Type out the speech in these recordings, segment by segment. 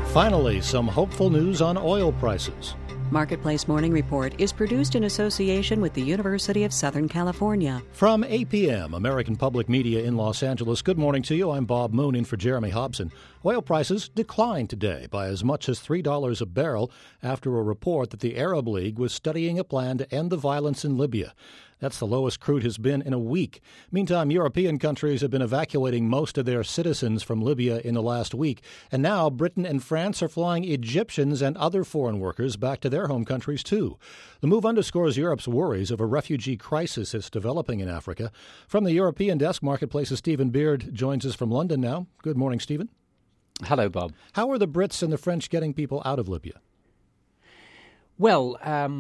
Finally, some hopeful news on oil prices. Marketplace Morning Report is produced in association with the University of Southern California. From APM, American Public Media in Los Angeles, good morning to you. I'm Bob Moon in for Jeremy Hobson. Oil prices declined today by as much as $3 a barrel after a report that the Arab League was studying a plan to end the violence in Libya. That's the lowest crude has been in a week. Meantime, European countries have been evacuating most of their citizens from Libya in the last week. And now Britain and France are flying Egyptians and other foreign workers back to their home countries, too. The move underscores Europe's worries of a refugee crisis that's developing in Africa. From the European desk, Marketplace's Stephen Beard joins us from London now. Good morning, Stephen. Hello, Bob. How are the Brits and the French getting people out of Libya? Well,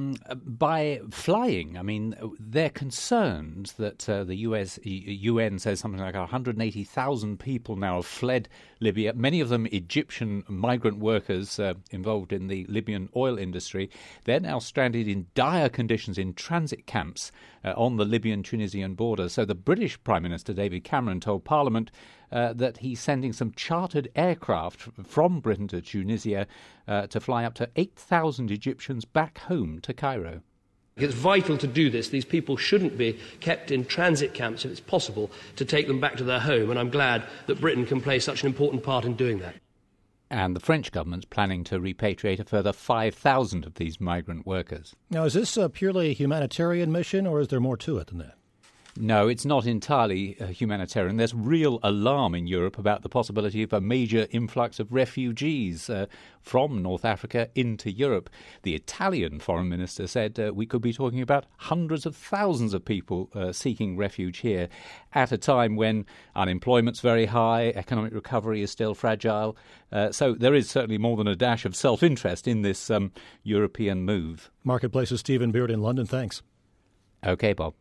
by flying. I mean, they're concerned that the UN says something like 180,000 people now have fled Libya, many of them Egyptian migrant workers involved in the Libyan oil industry. They're now stranded in dire conditions in transit camps on the Libyan-Tunisian border. So the British Prime Minister, David Cameron, told Parliament that he's sending some chartered aircraft from Britain to Tunisia to fly up to 8,000 Egyptians back home to Cairo. It's vital to do this. These people shouldn't be kept in transit camps if it's possible to take them back to their home, and I'm glad that Britain can play such an important part in doing that. And the French government's planning to repatriate a further 5,000 of these migrant workers. Now, is this purely a humanitarian mission, or is there more to it than that? No, it's not entirely humanitarian. There's real alarm in Europe about the possibility of a major influx of refugees from North Africa into Europe. The Italian foreign minister said we could be talking about hundreds of thousands of people seeking refuge here at a time when unemployment's very high, economic recovery is still fragile. So there is certainly more than a dash of self-interest in this European move. Marketplace's Stephen Beard in London. Thanks. OK, Bob.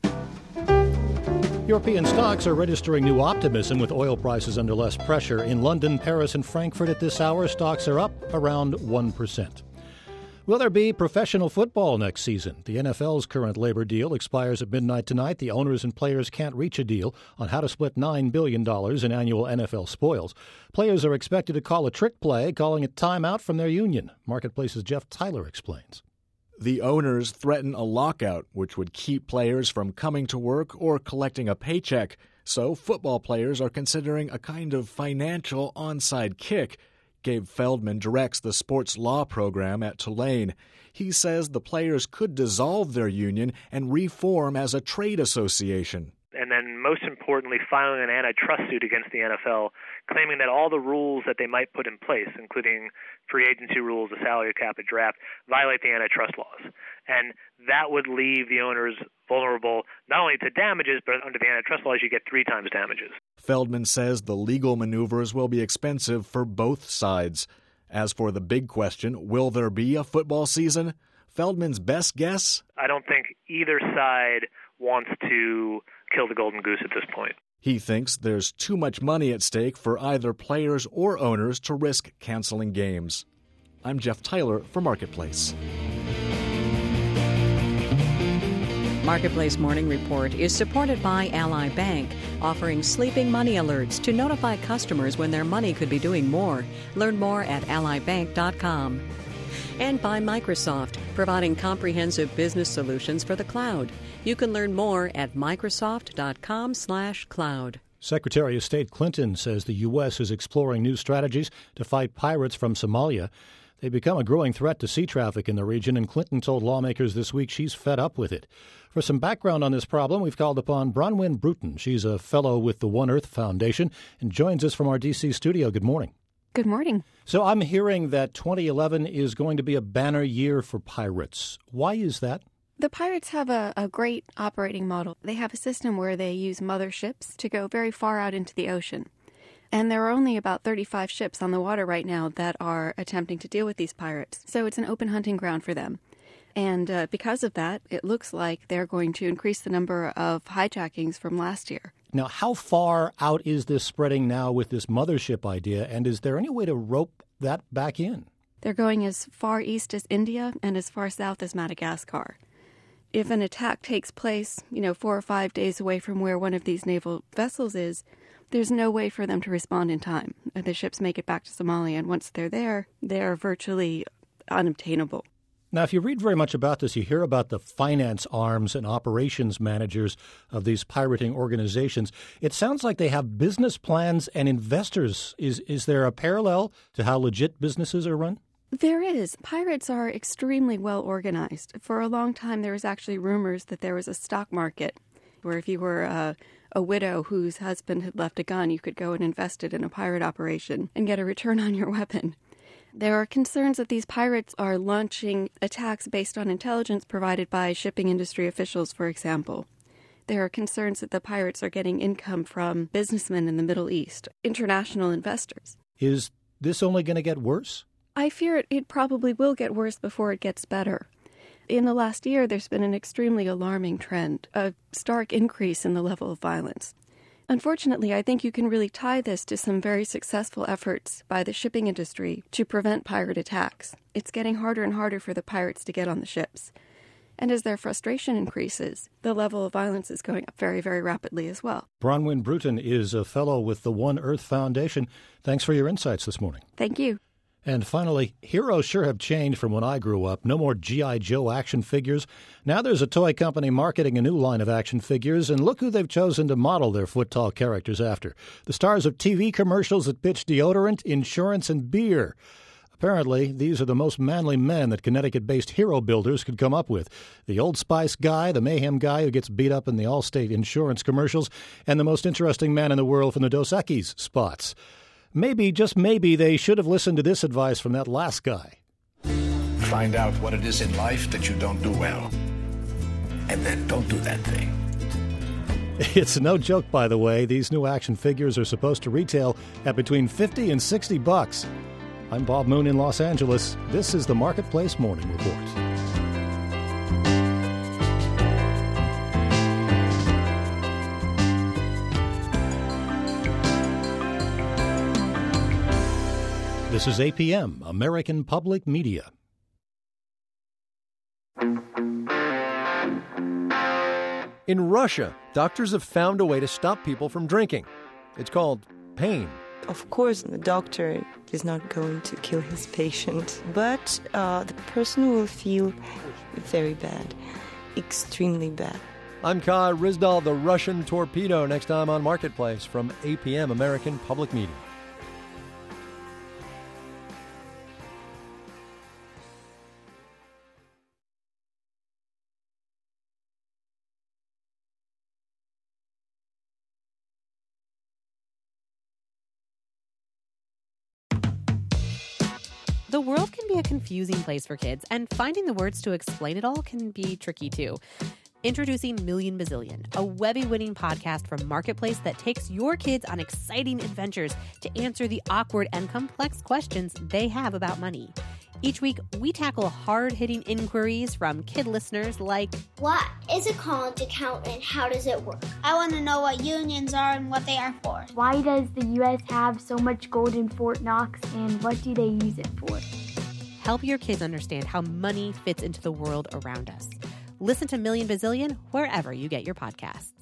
European stocks are registering new optimism with oil prices under less pressure. In London, Paris, and Frankfurt at this hour, stocks are up around 1%. Will there be professional football next season? The NFL's current labor deal expires at midnight tonight. The owners and players can't reach a deal on how to split $9 billion in annual NFL spoils. Players are expected to call a trick play, calling it timeout from their union. Marketplace's Jeff Tyler explains. The owners threaten a lockout, which would keep players from coming to work or collecting a paycheck. So football players are considering a kind of financial onside kick. Gabe Feldman directs the sports law program at Tulane. He says the players could dissolve their union and reform as a trade association. And then, most importantly, filing an antitrust suit against the NFL, claiming that all the rules that they might put in place, including free agency rules, the salary cap, a draft, violate the antitrust laws. And that would leave the owners vulnerable not only to damages, but under the antitrust laws, you get 3 times damages. Feldman says the legal maneuvers will be expensive for both sides. As for the big question, will there be a football season? Feldman's best guess? I don't think either side wants to kill the golden goose at this point. He thinks there's too much money at stake for either players or owners to risk canceling games. I'm Jeff Tyler for Marketplace. Marketplace Morning Report is supported by Ally Bank, offering sleeping money alerts to notify customers when their money could be doing more. Learn more at allybank.com. And by Microsoft, providing comprehensive business solutions for the cloud. You can learn more at microsoft.com/cloud. Secretary of State Clinton says the U.S. is exploring new strategies to fight pirates from Somalia. They become a growing threat to sea traffic in the region, and Clinton told lawmakers this week she's fed up with it. For some background on this problem, we've called upon Bronwyn Bruton. She's a fellow with the One Earth Foundation and joins us from our D.C. studio. Good morning. Good morning. So I'm hearing that 2011 is going to be a banner year for pirates. Why is that? The pirates have a great operating model. They have a system where they use motherships to go very far out into the ocean. And there are only about 35 ships on the water right now that are attempting to deal with these pirates. So it's an open hunting ground for them. And because of that, it looks like they're going to increase the number of hijackings from last year. Now, how far out is this spreading now with this mothership idea, and is there any way to rope that back in? They're going as far east as India and as far south as Madagascar. If an attack takes place, 4 or 5 days away from where one of these naval vessels is, there's no way for them to respond in time. The ships make it back to Somalia, and once they're there, they're virtually unobtainable. Now, if you read very much about this, you hear about the finance arms and operations managers of these pirating organizations. It sounds like they have business plans and investors. Is there a parallel to how legit businesses are run? There is. Pirates are extremely well organized. For a long time, there was actually rumors that there was a stock market where if you were a widow whose husband had left a gun, you could go and invest it in a pirate operation and get a return on your weapon. There are concerns that these pirates are launching attacks based on intelligence provided by shipping industry officials, for example. There are concerns that the pirates are getting income from businessmen in the Middle East, international investors. Is this only going to get worse? I fear it probably will get worse before it gets better. In the last year, there's been an extremely alarming trend, a stark increase in the level of violence. Unfortunately, I think you can really tie this to some very successful efforts by the shipping industry to prevent pirate attacks. It's getting harder and harder for the pirates to get on the ships. And as their frustration increases, the level of violence is going up very, very rapidly as well. Bronwyn Bruton is a fellow with the One Earth Foundation. Thanks for your insights this morning. Thank you. And finally, heroes sure have changed from when I grew up. No more G.I. Joe action figures. Now there's a toy company marketing a new line of action figures, and look who they've chosen to model their foot-tall characters after. The stars of TV commercials that pitch deodorant, insurance, and beer. Apparently, these are the most manly men that Connecticut-based hero builders could come up with. The Old Spice guy, the Mayhem guy who gets beat up in the Allstate insurance commercials, and the most interesting man in the world from the Dos Equis spots. Maybe, just maybe, they should have listened to this advice from that last guy. Find out what it is in life that you don't do well, and then don't do that thing. It's no joke, by the way. These new action figures are supposed to retail at between $50 and $60. I'm Bob Moon in Los Angeles. This is the Marketplace Morning Report. This is APM, American Public Media. In Russia, doctors have found a way to stop people from drinking. It's called pain. Of course, the doctor is not going to kill his patient, but the person will feel very bad, extremely bad. I'm Kai Ryssdal, the Russian torpedo, next time on Marketplace from APM, American Public Media. The world can be a confusing place for kids, and finding the words to explain it all can be tricky too. Introducing Million Bazillion, a Webby-winning podcast from Marketplace that takes your kids on exciting adventures to answer the awkward and complex questions they have about money. Each week, we tackle hard-hitting inquiries from kid listeners like, what is a college account and how does it work? I want to know what unions are and what they are for. Why does the U.S. have so much gold in Fort Knox and what do they use it for? Help your kids understand how money fits into the world around us. Listen to Million Bazillion wherever you get your podcasts.